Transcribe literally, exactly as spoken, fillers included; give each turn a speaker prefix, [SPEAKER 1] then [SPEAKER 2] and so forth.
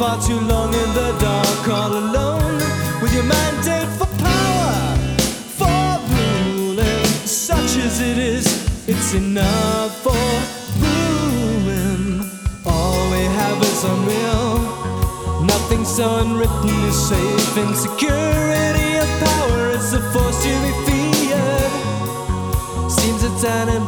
[SPEAKER 1] far too long in the dark, all alone, with your mandate for power, for ruling. Such as it is, it's enough for ruin. All we have is unreal. Nothing so unwritten is safe. Insecurity of power is a force to be feared. Seems it's an impossibility.